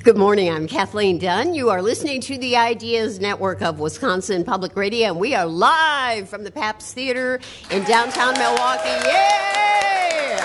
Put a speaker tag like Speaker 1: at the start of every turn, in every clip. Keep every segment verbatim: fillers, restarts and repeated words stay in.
Speaker 1: Good morning. I'm Kathleen Dunn. You are listening to the Ideas Network of Wisconsin Public Radio, and we are live from the Pabst Theater in downtown Milwaukee. Yay!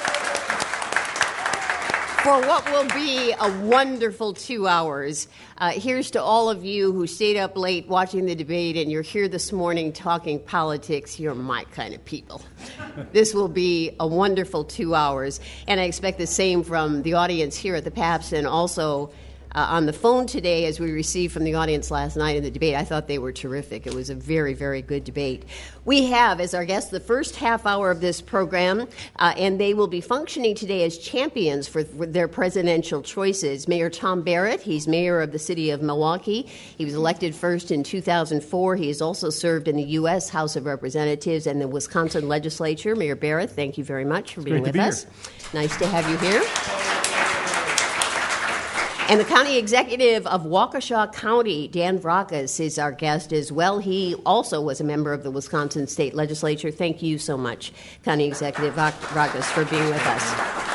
Speaker 1: For what will be a wonderful two hours. Uh, here's to all of you who stayed up late watching the debate and you're here this morning talking politics. You're my kind of people. This will be a wonderful two hours. And I expect the same from the audience here at the Pabst and also Uh, on the phone today, as we received from the audience last night in the debate. I thought they were terrific. It was a very, very good debate. We have, as our guests, the first half hour of this program, uh, and they will be functioning today as champions for, for their presidential choices. Mayor Tom Barrett, he's mayor of the city of Milwaukee. He was elected first in two thousand four. He has also served in the U S House of Representatives and the Wisconsin legislature. Mayor Barrett, thank you very much for
Speaker 2: it's
Speaker 1: being with
Speaker 2: be
Speaker 1: us.
Speaker 2: Here.
Speaker 1: Nice to have you here. And the county executive of Waukesha County, Dan Vracas, is our guest as well. He also was a member of the Wisconsin State Legislature. Thank you so much, County Executive Vracas, for being with us.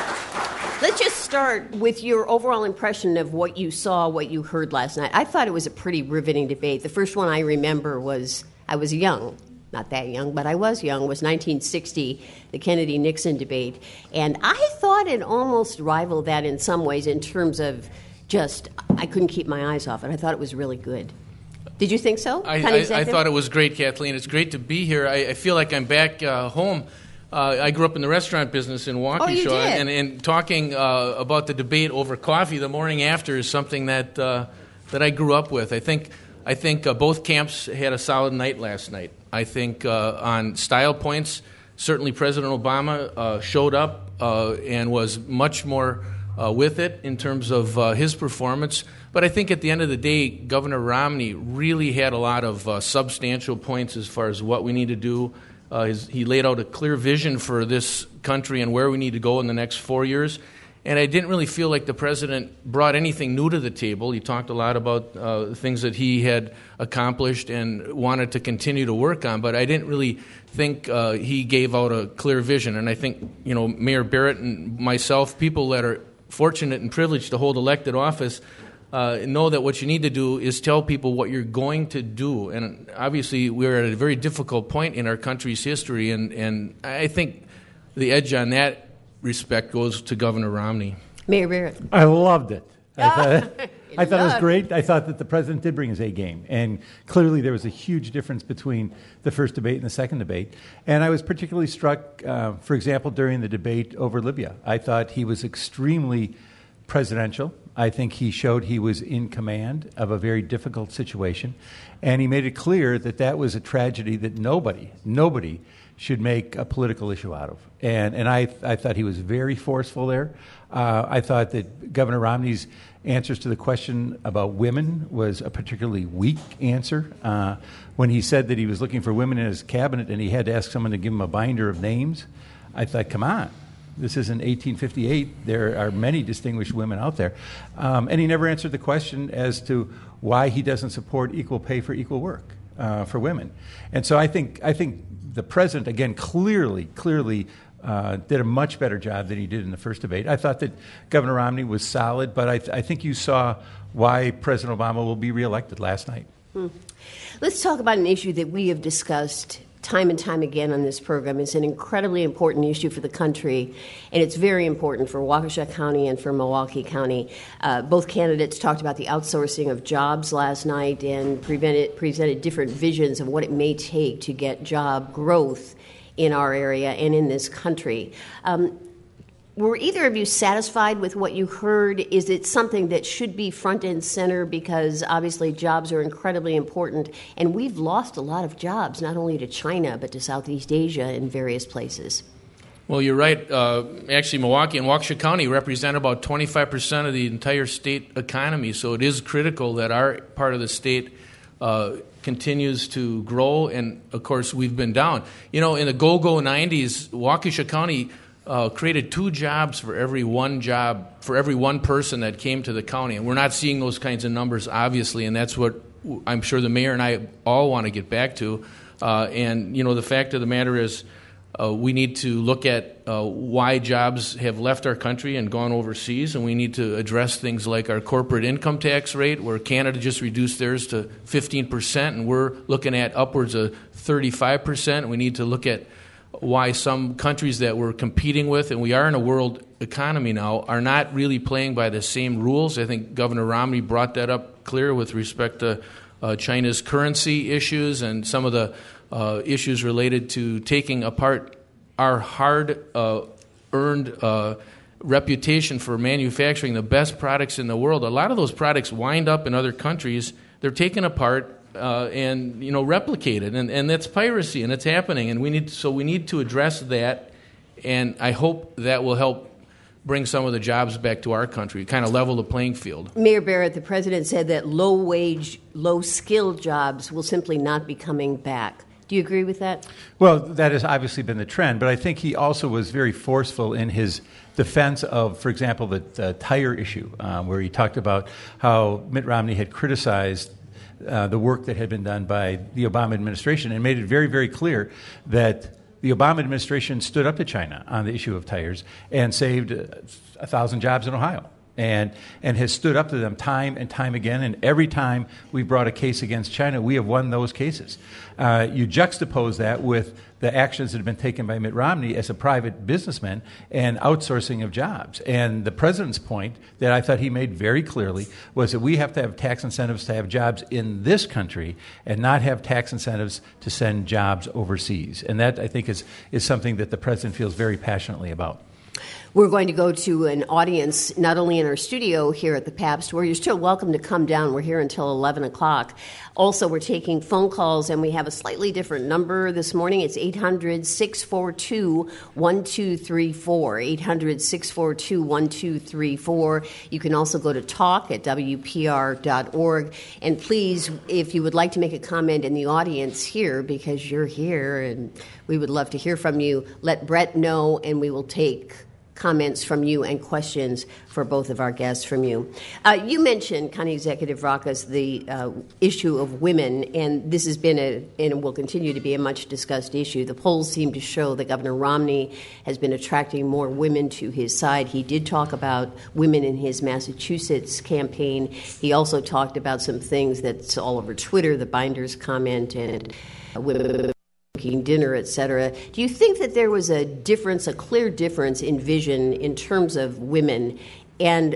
Speaker 1: Let's just start with your overall impression of what you saw, what you heard last night. I thought it was a pretty riveting debate. The first one I remember was, I was young. Not that young, but I was young, was nineteen sixty, the Kennedy-Nixon debate. And I thought it almost rivaled that in some ways in terms of just, I couldn't keep my eyes off it. I thought it was really good. Did you think so?
Speaker 3: I, I, I thought it was great, Kathleen. It's great to be here. I, I feel like I'm back uh, home. Uh, I grew up in the restaurant business in Waukesha.
Speaker 1: Oh, you did?
Speaker 3: And, and talking uh, about the debate over coffee the morning after is something that uh, that I grew up with. I think I think uh, both camps had a solid night last night. I think uh, on style points, certainly President Obama uh, showed up uh, and was much more Uh, with it in terms of uh, his performance. But I think at the end of the day, Governor Romney really had a lot of uh, substantial points as far as what we need to do. Uh, his, he laid out a clear vision for this country and where we need to go in the next four years. And I didn't really feel like the president brought anything new to the table. He talked a lot about uh, things that he had accomplished and wanted to continue to work on, but I didn't really think uh, he gave out a clear vision. And I think, you know, Mayor Barrett and myself, people that are fortunate and privileged to hold elected office, uh, know that what you need to do is tell people what you're going to do. And obviously, we're at a very difficult point in our country's history, and, and I think the edge on that respect goes to Governor Romney.
Speaker 1: Mayor Barrett.
Speaker 2: I loved it. I thought, I thought it was great. I thought that the president did bring his A game. And clearly there was a huge difference between the first debate and the second debate. And I was particularly struck, uh, for example, during the debate over Libya. I thought he was extremely presidential. I think he showed he was in command of a very difficult situation. And he made it clear that that was a tragedy that nobody, nobody should make a political issue out of. And and I I thought he was very forceful there. Uh, I thought that Governor Romney's answers to the question about women was a particularly weak answer. Uh, when he said that he was looking for women in his cabinet and he had to ask someone to give him a binder of names, I thought, come on. This isn't eighteen fifty-eight. There are many distinguished women out there. Um, and he never answered the question as to why he doesn't support equal pay for equal work uh, for women. And so I think I think the president, again, clearly, clearly uh, did a much better job than he did in the first debate. I thought that Governor Romney was solid, but I, th- I think you saw why President Obama will be reelected last night.
Speaker 1: Hmm. Let's talk about an issue that we have discussed time and time again on this program. It's an incredibly important issue for the country, and it's very important for Waukesha County and for Milwaukee County. Uh, both candidates talked about the outsourcing of jobs last night and prevented, presented different visions of what it may take to get job growth in our area and in this country. Um, Were either of you satisfied with what you heard? Is it something that should be front and center because obviously jobs are incredibly important, and we've lost a lot of jobs, not only to China but to Southeast Asia and various places?
Speaker 3: Well, you're right. Uh, actually, Milwaukee and Waukesha County represent about twenty-five percent of the entire state economy, so it is critical that our part of the state uh, continues to grow, and, of course, we've been down. You know, in the go-go nineties, Waukesha County Uh, created two jobs for every one job, for every one person that came to the county. And we're not seeing those kinds of numbers, obviously, and that's what I'm sure the mayor and I all want to get back to. Uh, and, you know, the fact of the matter is uh, we need to look at uh, why jobs have left our country and gone overseas, and we need to address things like our corporate income tax rate, where Canada just reduced theirs to fifteen percent, and we're looking at upwards of thirty-five percent. We need to look at why some countries that we're competing with, and we are in a world economy now, are not really playing by the same rules. I think Governor Romney brought that up clear with respect to uh, China's currency issues and some of the uh, issues related to taking apart our hard-earned uh, uh, reputation for manufacturing the best products in the world. A lot of those products wind up in other countries. They're taken apart Uh, and you know replicated, and, and that's piracy, and it's happening, and we need so we need to address that, and I hope that will help bring some of the jobs back to our country, kind of level the playing field.
Speaker 1: Mayor Barrett, the president said that low-wage, low-skilled jobs will simply not be coming back. Do you agree with that?
Speaker 2: Well, that has obviously been the trend, but I think he also was very forceful in his defense of, for example, the, the tire issue, um, where he talked about how Mitt Romney had criticized Uh, the work that had been done by the Obama administration, and made it very, very clear that the Obama administration stood up to China on the issue of tires and saved a thousand jobs in Ohio, and and has stood up to them time and time again. And every time we brought a case against China, we have won those cases. Uh, you juxtapose that with the actions that have been taken by Mitt Romney as a private businessman and outsourcing of jobs. And the president's point that I thought he made very clearly was that we have to have tax incentives to have jobs in this country and not have tax incentives to send jobs overseas. And that, I think, is, is something that the president feels very passionately about.
Speaker 1: We're going to go to an audience not only in our studio here at the Pabst, where you're still welcome to come down. We're here until eleven o'clock. Also, we're taking phone calls, and we have a slightly different number this morning. It's eight hundred, six four two, one two three four, eight hundred, six four two, one two three four. You can also go to talk at W P R dot org. And please, if you would like to make a comment in the audience here, because you're here and we would love to hear from you, let Brett know, and we will take comments from you and questions for both of our guests from you. Uh, you mentioned, County Executive Rackas, the uh, issue of women, and this has been a, and will continue to be a much discussed issue. The polls seem to show that Governor Romney has been attracting more women to his side. He did talk about women in his Massachusetts campaign. He also talked about some things that's all over Twitter, the Binders comment, and uh, women dinner, et cetera. Do you think that there was a difference, a clear difference in vision in terms of women? And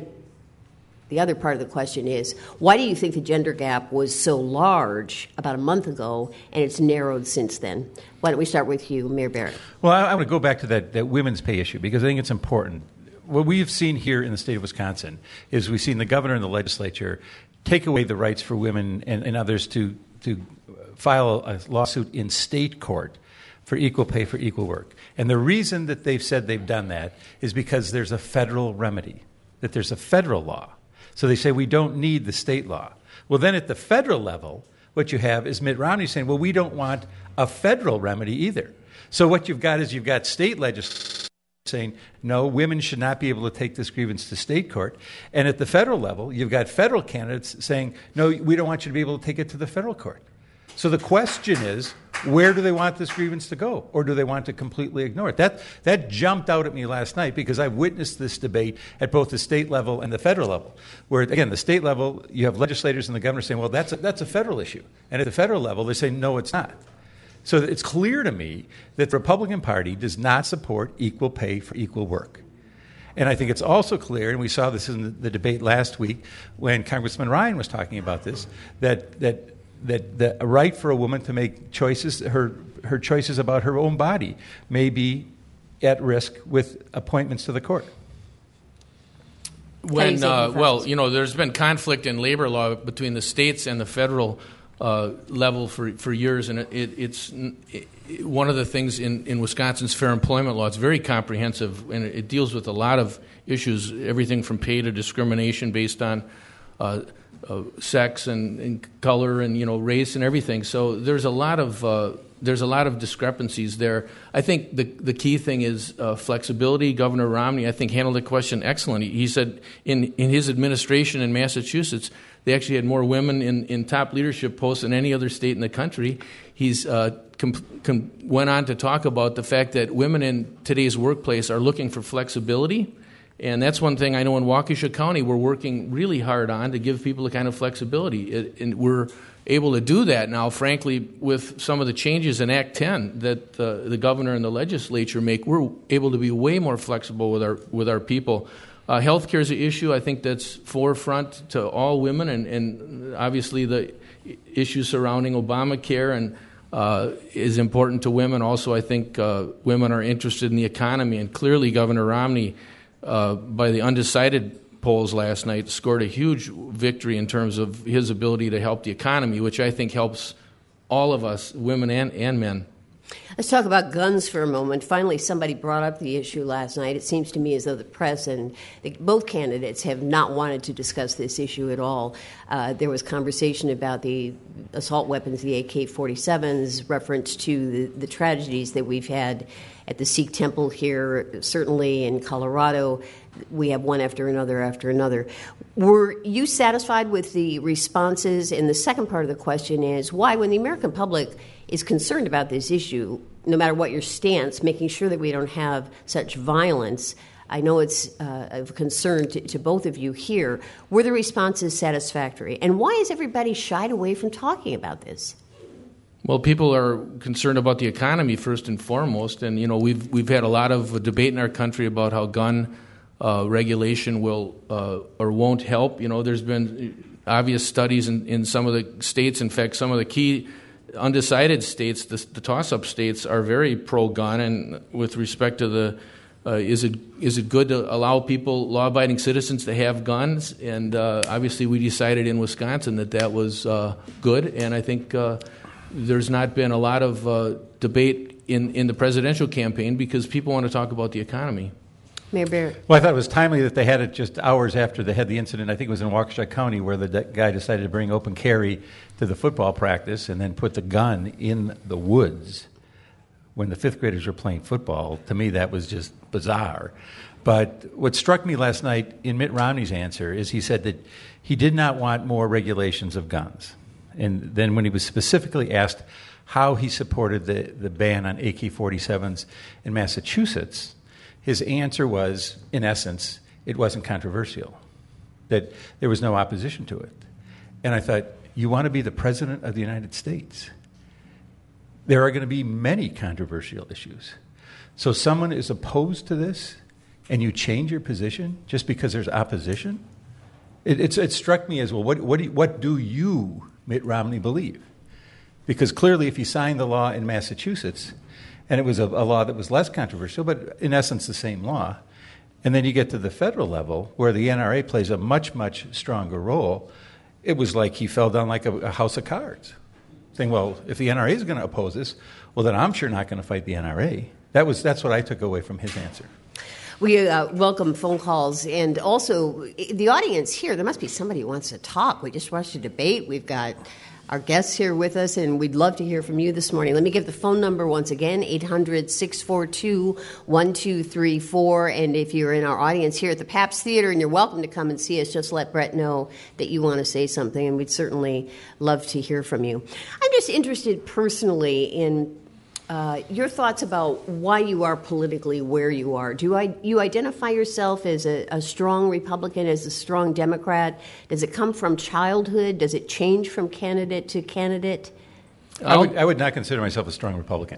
Speaker 1: the other part of the question is, why do you think the gender gap was so large about a month ago and it's narrowed since then? Why don't we start with you, Mayor Barrett?
Speaker 2: Well, I, I want to go back to that, that women's pay issue, because I think it's important. What we've seen here in the state of Wisconsin is we've seen the governor and the legislature take away the rights for women and, and others to to file a lawsuit in state court for equal pay for equal work. And the reason that they've said they've done that is because there's a federal remedy, that there's a federal law. So they say we don't need the state law. Well, then at the federal level, what you have is Mitt Romney saying, well, we don't want a federal remedy either. So what you've got is you've got state legislators saying, no, women should not be able to take this grievance to state court. And at the federal level, you've got federal candidates saying, no, we don't want you to be able to take it to the federal court. So the question is, where do they want this grievance to go? Or do they want to completely ignore it? That, that jumped out at me last night because I've witnessed this debate at both the state level and the federal level, where, again, the state level, you have legislators and the governor saying, well, that's a, that's a federal issue. And at the federal level, they say, no, it's not. So it's clear to me that the Republican Party does not support equal pay for equal work. And I think it's also clear, and we saw this in the, the debate last week when Congressman Ryan was talking about this, that that that the right for a woman to make choices, her her choices about her own body, may be at risk with appointments to the court.
Speaker 3: When uh, well, you know, there's been conflict in labor law between the states and the federal uh, level for for years, and it, it, it's it, one of the things in, in Wisconsin's fair employment law. It's very comprehensive, and it, it deals with a lot of issues, everything from pay to discrimination based on uh, uh, sex and, and color and, you know, race and everything. So there's a lot of uh, there's a lot of discrepancies there. I think the the key thing is uh, flexibility. Governor Romney, I think, handled the question excellently. He, he said in, in his administration in Massachusetts, they actually had more women in, in top leadership posts than any other state in the country. He's uh, com- com- went on to talk about the fact that women in today's workplace are looking for flexibility. And that's one thing I know in Waukesha County we're working really hard on to give people the kind of flexibility. It, and we're able to do that now, frankly, with some of the changes in Act ten that uh, the governor and the legislature make. We're able to be way more flexible with our with our people. Uh, health care is an issue, I think, that's forefront to all women, and, and obviously the issues surrounding Obamacare and uh, is important to women. Also, I think uh, women are interested in the economy, and clearly Governor Romney, uh, by the undecided polls last night, scored a huge victory in terms of his ability to help the economy, which I think helps all of us, women and, and men.
Speaker 1: Let's talk about guns for a moment. Finally, somebody brought up the issue last night. It seems to me as though the press and the, both candidates have not wanted to discuss this issue at all. Uh, there was conversation about the assault weapons, the A K forty-sevens, reference to the, the tragedies that we've had at the Sikh temple here, certainly in Colorado. We have one after another after another. Were you satisfied with the responses? And the second part of the question is, why, when the American public is concerned about this issue, no matter what your stance, making sure that we don't have such violence, I know it's uh, of concern to, to both of you here, were the responses satisfactory? And why is everybody shied away from talking about this?
Speaker 3: Well, people are concerned about the economy first and foremost, and you know we've we've had a lot of debate in our country about how gun uh, regulation will uh, or won't help. You know, there's been obvious studies in, in some of the states. In fact, some of the key undecided states, the, the toss-up states, are very pro-gun. And with respect to the uh, is it is it good to allow people, law-abiding citizens, to have guns? And uh, obviously, we decided in Wisconsin that that was uh, good, and I think. Uh, There's not been a lot of uh, debate in, in the presidential campaign because people want to talk about the economy.
Speaker 1: Mayor Barrett.
Speaker 2: Well, I thought it was timely that they had it just hours after they had the incident. I think it was in Waukesha County where the de- guy decided to bring open carry to the football practice and then put the gun in the woods when the fifth graders were playing football. To me, that was just bizarre. But what struck me last night in Mitt Romney's answer is he said that he did not want more regulations of guns. And then when he was specifically asked how he supported the, the ban on A K forty-sevens in Massachusetts, his answer was, in essence, it wasn't controversial, that there was no opposition to it. And I thought, you want to be the president of the United States? There are going to be many controversial issues. So someone is opposed to this, and you change your position just because there's opposition? It, it's, it struck me as, well, what, what, do you, what do you, Mitt Romney, believe? Because clearly if he signed the law in Massachusetts, and it was a, a law that was less controversial, but in essence the same law, and then you get to the federal level where the N R A plays a much, much stronger role, it was like he fell down like a, a house of cards, saying, well, if the N R A is going to oppose this, well, then I'm sure not going to fight the N R A. That was, that's what I took away from his answer.
Speaker 1: We uh, welcome phone calls, and also the audience here. There must be somebody who wants to talk. We just watched a debate. We've got our guests here with us, and we'd love to hear from you this morning. Let me give the phone number once again, eight hundred, six four two, one two three four. And if you're in our audience here at the Pabst Theater and you're welcome to come and see us, just let Brett know that you want to say something, and we'd certainly love to hear from you. I'm just interested personally in Uh, your thoughts about why you are politically where you are. Do I, you identify yourself as a, a strong Republican, as a strong Democrat? Does it come from childhood? Does it change from candidate to candidate?
Speaker 2: I would, I would not consider myself a strong Republican.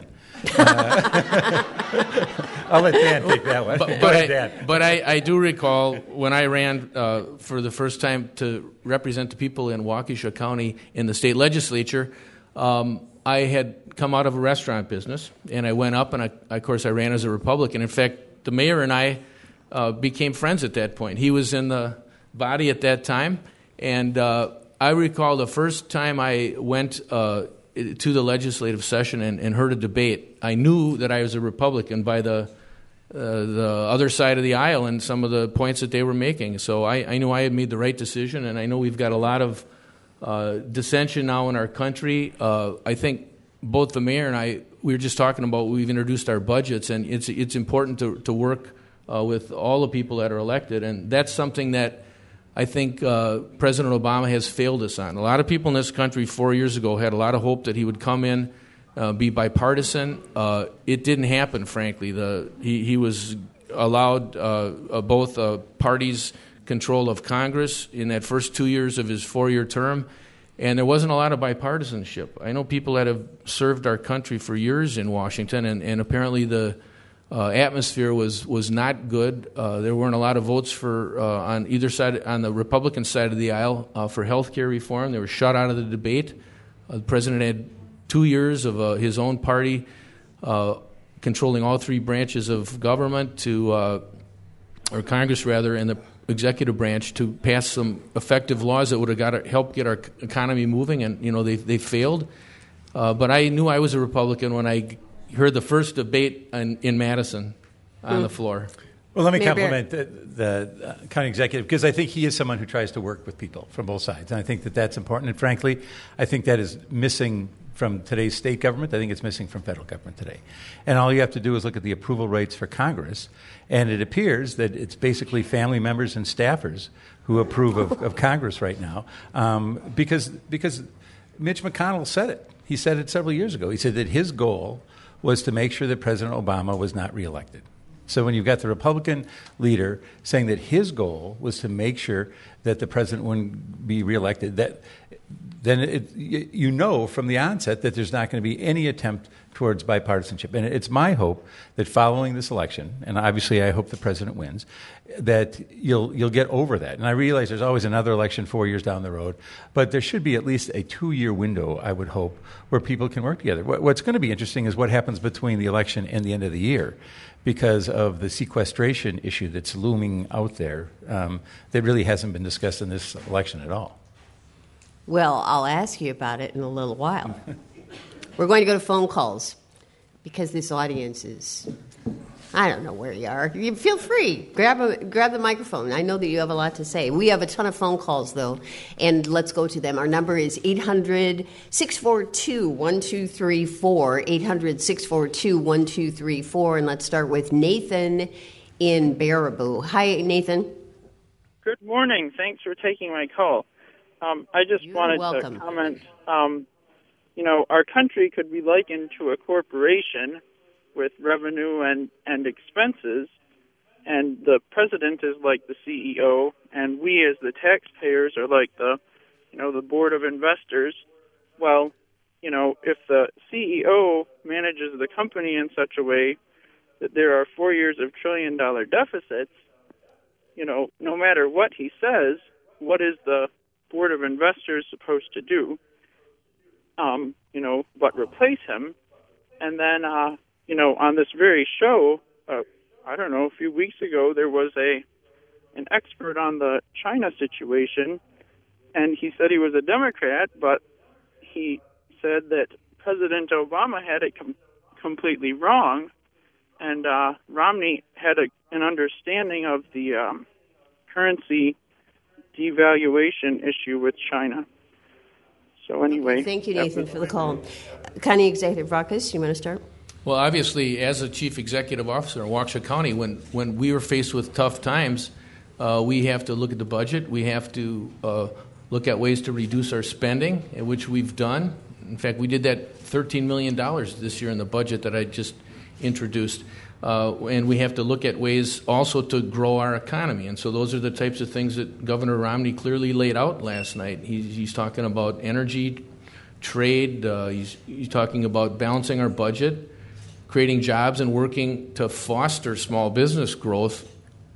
Speaker 2: Uh, I'll let Dan take that one.
Speaker 3: But, but, I, Dan. but I, I do recall when I ran uh, for the first time to represent the people in Waukesha County in the state legislature, um, I had come out of a restaurant business, and I went up, and I, of course I ran as a Republican. In fact, the mayor and I uh, became friends at that point. He was in the body at that time, and uh, I recall the first time I went uh, to the legislative session and, and heard a debate, I knew that I was a Republican by the uh, the other side of the aisle and some of the points that they were making. So I, I knew I had made the right decision, and I know we've got a lot of Uh, dissension now in our country. Uh, I think both the mayor and I, we were just talking about, we've introduced our budgets, and it's it's important to, to work uh, with all the people that are elected, and that's something that I think uh, President Obama has failed us on. A lot of people in this country four years ago had a lot of hope that he would come in, uh, be bipartisan. Uh, it didn't happen, frankly. The he, he was allowed uh, uh, both uh, parties' control of Congress in that first two years of his four-year term, and there wasn't a lot of bipartisanship. I know people that have served our country for years in Washington, and, and apparently the uh, atmosphere was, was not good. Uh, there weren't a lot of votes for uh, on either side, on the Republican side of the aisle, uh, for health care reform. They were shut out of the debate. Uh, the president had two years of uh, his own party uh, controlling all three branches of government, to uh, or Congress rather, and the executive branch, to pass some effective laws that would have got our, helped get our economy moving, and you know they they failed. Uh, but I knew I was a Republican when I heard the first debate in, in Madison on mm. the floor.
Speaker 2: Well, let me Mayor compliment the, the uh, county executive, because I think he is someone who tries to work with people from both sides, and I think that that's important. And frankly, I think that is missing from today's state government. I think it's missing from federal government today. And all you have to do is look at the approval rates for Congress, and it appears that it's basically family members and staffers who approve of, of Congress right now, um, because because Mitch McConnell said it. He said it several years ago. He said that his goal was to make sure that President Obama was not reelected. So when you've got the Republican leader saying that his goal was to make sure that the president wouldn't be reelected, that then it, you know from the onset that there's not going to be any attempt towards bipartisanship. And it's my hope that following this election, and obviously I hope the president wins, that you'll you'll get over that. And I realize there's always another election four years down the road, but there should be at least a two-year window, I would hope, where people can work together. What's going to be interesting is what happens between the election and the end of the year, because of the sequestration issue that's looming out there um, that really hasn't been discussed in this election at all.
Speaker 1: Well, I'll ask you about it in a little while. We're going to go to phone calls because this audience is, I don't know where you are. You feel free. Grab a, grab the microphone. I know that you have a lot to say. We have a ton of phone calls, though, and let's go to them. Our number is eight hundred, six four two, one two three four, eight hundred, six four two, one two three four, and let's start with Nathan in Baraboo. Hi, Nathan.
Speaker 4: Good morning. Thanks for taking my call. Um, I just
Speaker 1: You're
Speaker 4: wanted
Speaker 1: welcome.
Speaker 4: to comment, um, you know, our country could be likened to a corporation with revenue and, and expenses, and the president is like the C E O, and we as the taxpayers are like the, you know, the board of investors. Well, you know, if the C E O manages the company in such a way that there are four years of trillion-dollar deficits, you know, no matter what he says, what is the board of investors supposed to do, um, you know, but replace him? And then, uh, you know, on this very show, uh, I don't know, a few weeks ago, there was a an expert on the China situation, and he said he was a Democrat, but he said that President Obama had it com- completely wrong, and uh, Romney had a, an understanding of the um, currency devaluation issue with China. So anyway.
Speaker 1: Okay, thank you, Nathan, for the call. County Executive Ruckus, you want to start?
Speaker 3: Well, obviously, as a chief executive officer in Waukesha County, when, when we were faced with tough times, uh, we have to look at the budget. We have to uh, look at ways to reduce our spending, which we've done. In fact, we did that thirteen million dollars this year in the budget that I just introduced. Uh, and we have to look at ways also to grow our economy. And so those are the types of things that Governor Romney clearly laid out last night. He's, he's talking about energy, trade. Uh, he's, he's talking about balancing our budget, creating jobs, and working to foster small business growth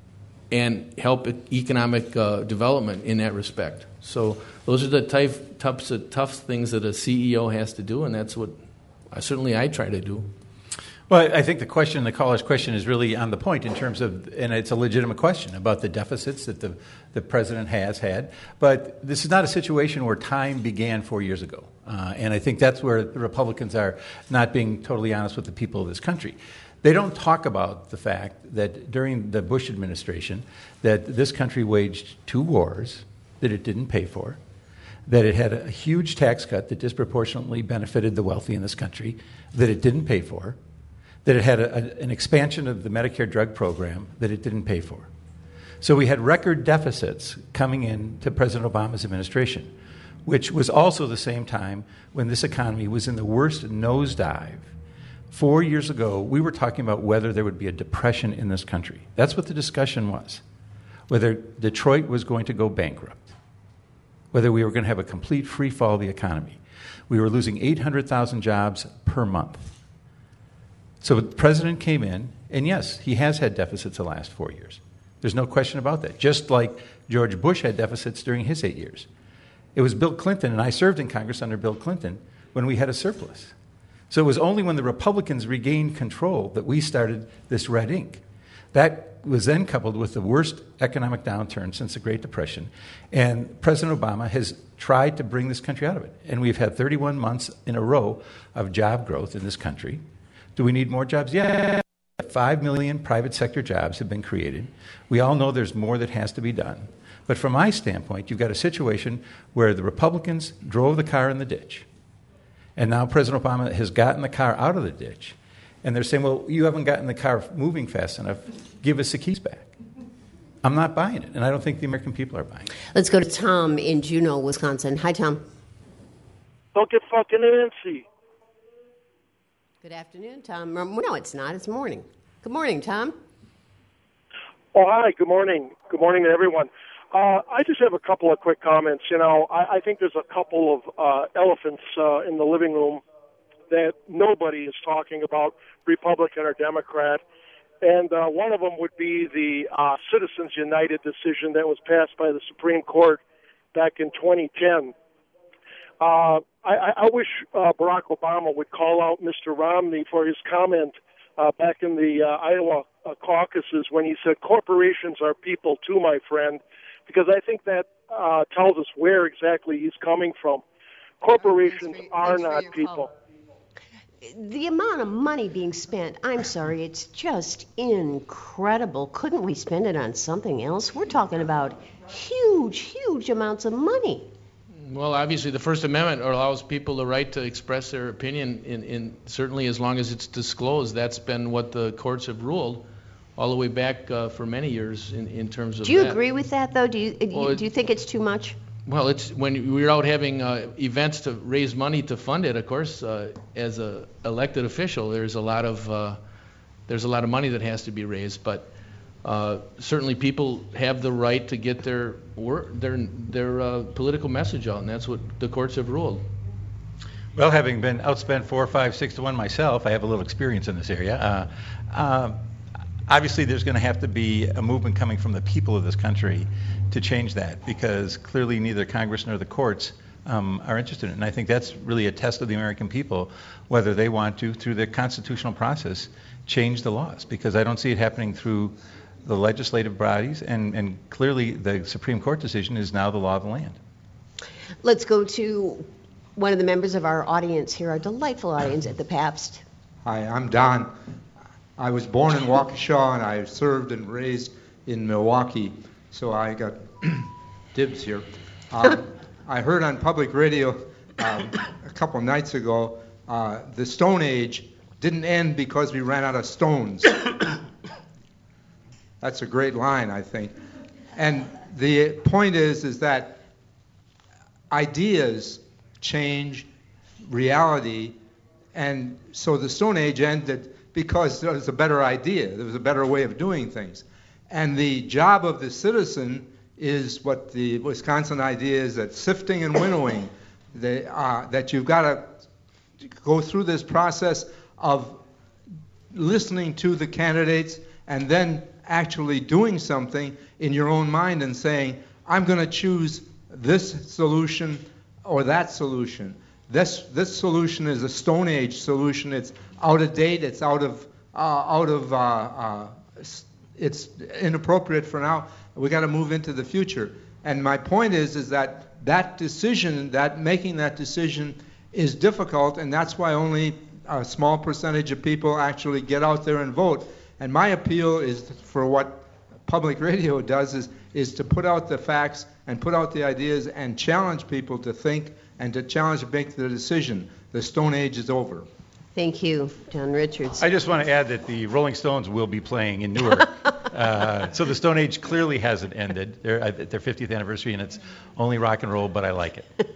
Speaker 3: and help economic uh, development in that respect. So those are the type, types of tough things that a C E O has to do, and that's what I, certainly I try to do.
Speaker 2: Well, I think the question, the caller's question, is really on the point in terms of, and it's a legitimate question about the deficits that the, the president has had. But this is not a situation where time began four years ago. Uh, and I think that's where the Republicans are not being totally honest with the people of this country. They don't talk about the fact that during the Bush administration that this country waged two wars that it didn't pay for, that it had a huge tax cut that disproportionately benefited the wealthy in this country, that it didn't pay for, that it had a, a, an expansion of the Medicare drug program that it didn't pay for. So we had record deficits coming in to President Obama's administration, which was also the same time when this economy was in the worst nosedive. Four years ago, we were talking about whether there would be a depression in this country. That's what the discussion was, whether Detroit was going to go bankrupt, whether we were going to have a complete free fall of the economy. We were losing eight hundred thousand jobs per month. So the president came in, and yes, he has had deficits the last four years. There's no question about that, just like George Bush had deficits during his eight years. It was Bill Clinton, and I served in Congress under Bill Clinton, when we had a surplus. So it was only when the Republicans regained control that we started this red ink. That was then coupled with the worst economic downturn since the Great Depression. And President Obama has tried to bring this country out of it. And we've had thirty-one months in a row of job growth in this country. Do we need more jobs? Yeah. Five million private sector jobs have been created. We all know there's more that has to be done. But from my standpoint, you've got a situation where the Republicans drove the car in the ditch. And now President Obama has gotten the car out of the ditch. And they're saying, well, you haven't gotten the car moving fast enough. Give us the keys back. I'm not buying it, and I don't think the American people are buying it.
Speaker 1: Let's go to Tom in Juneau, Wisconsin. Hi, Tom.
Speaker 5: Don't get fucking antsy.
Speaker 1: Good afternoon, Tom. No, it's not. It's morning. Good morning, Tom.
Speaker 5: Oh, hi. Good morning. Good morning to everyone. Uh, I just have a couple of quick comments. You know, I, I think there's a couple of uh, elephants uh, in the living room that nobody is talking about, Republican or Democrat. And uh, one of them would be the uh, Citizens United decision that was passed by the Supreme Court back in twenty ten. Uh, I, I wish uh, Barack Obama would call out Mister Romney for his comment uh, back in the uh, Iowa uh, caucuses when he said, corporations are people too, my friend, because I think that uh, tells us where exactly he's coming from. Corporations
Speaker 1: for,
Speaker 5: are not people.
Speaker 1: Call. The amount of money being spent, I'm sorry, it's just incredible. Couldn't we spend it on something else? We're talking about huge, huge amounts of money.
Speaker 3: Well, obviously, the First Amendment allows people the right to express their opinion, in, in certainly as long as it's disclosed. That's been what the courts have ruled all the way back uh, for many years in, in terms of
Speaker 1: Do you
Speaker 3: that.
Speaker 1: agree with that, though? Do you,
Speaker 3: well, it,
Speaker 1: do you think it's too much?
Speaker 3: Well, it's when we're out having uh, events to raise money to fund it. Of course, uh, as a elected official, there's a lot of uh, there's a lot of money that has to be raised. But uh, certainly, people have the right to get their work, their their uh, political message out, and that's what the courts have ruled.
Speaker 2: Well, having been outspent four, five, six to one myself, I have a little experience in this area. Uh, uh, obviously, there's going to have to be a movement coming from the people of this country to change that, because clearly neither Congress nor the courts um, are interested in it. And I think that's really a test of the American people, whether they want to, through the constitutional process, change the laws, because I don't see it happening through the legislative bodies, and, and clearly the Supreme Court decision is now the law of the land.
Speaker 1: Let's go to one of the members of our audience here, our delightful audience at the Pabst.
Speaker 6: Hi, I'm Don. I was born in Waukesha, and I served and raised in Milwaukee, so I got dibs here. Um, I heard on public radio um, a couple nights ago, uh, the Stone Age didn't end because we ran out of stones. That's a great line, I think. And the point is, is that ideas change reality, and so the Stone Age ended because there was a better idea, there was a better way of doing things. And the job of the citizen is what the Wisconsin idea is, that sifting and winnowing, the, uh, that you've got to go through this process of listening to the candidates and then actually doing something in your own mind and saying, I'm going to choose this solution or that solution. This this solution is a Stone Age solution. It's out of date. It's out of uh, out of uh, uh, it's inappropriate for now. We got to move into the future. And my point is, is that that decision, that making that decision, is difficult, and that's why only a small percentage of people actually get out there and vote. And my appeal is for what public radio does is, is to put out the facts and put out the ideas and challenge people to think and to challenge to make the decision. The Stone Age is over.
Speaker 1: Thank you, John Richards.
Speaker 2: I just want to add that the Rolling Stones will be playing in Newark. uh, so the Stone Age clearly hasn't ended. They're at their fiftieth anniversary, and it's only rock and roll, but I like it.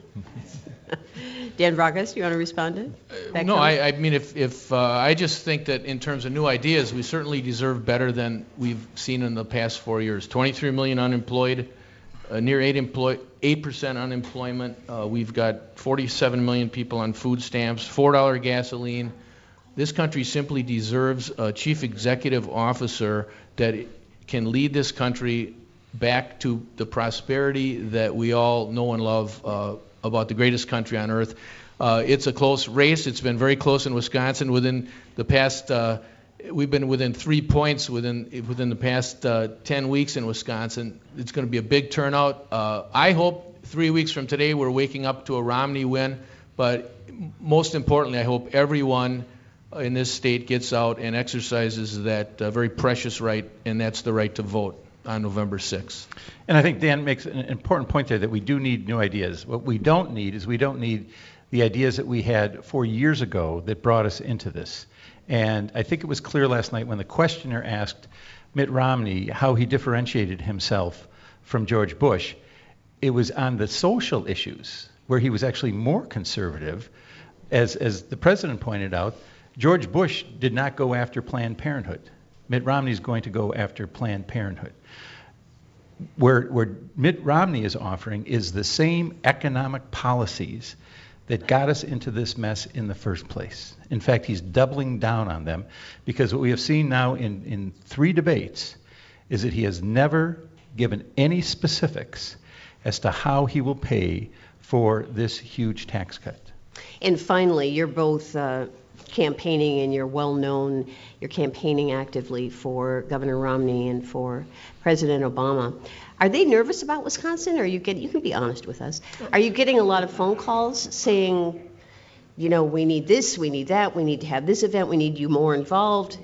Speaker 1: Dan Vracas, do you want to respond to that?
Speaker 3: No, I, I mean, if, if uh, I just think that in terms of new ideas, we certainly deserve better than we've seen in the past four years. twenty-three million unemployed, uh, near eight employ eight percent unemployment. Uh, we've got forty-seven million people on food stamps, four dollar gasoline. This country simply deserves a chief executive officer that can lead this country back to the prosperity that we all know and love uh, about the greatest country on earth. Uh, it's a close race. It's been very close in Wisconsin. Within the past, uh, we've been within three points within within the past uh, ten weeks in Wisconsin. It's going to be a big turnout. Uh, I hope three weeks from today we're waking up to a Romney win. But most importantly, I hope everyone in this state gets out and exercises that uh, very precious right, and that's the right to vote on November sixth.
Speaker 2: And I think Dan makes an important point there that we do need new ideas. What we don't need is we don't need the ideas that we had four years ago that brought us into this. And I think it was clear last night when the questioner asked Mitt Romney how he differentiated himself from George Bush. It was on the social issues where he was actually more conservative. As, as the president pointed out, George Bush did not go after Planned Parenthood. Mitt Romney is going to go after Planned Parenthood. Where, where Mitt Romney is offering is the same economic policies that got us into this mess in the first place. In fact, he's doubling down on them, because what we have seen now in, in three debates is that he has never given any specifics as to how he will pay for this huge tax cut.
Speaker 1: And finally, you're both uh, campaigning, and you're well known, you're campaigning actively for Governor Romney and for President Obama. Are they nervous about Wisconsin? Or are you getting, you can be honest with us, are you getting a lot of phone calls saying, you know, we need this, we need that, we need to have this event, we need you more involved?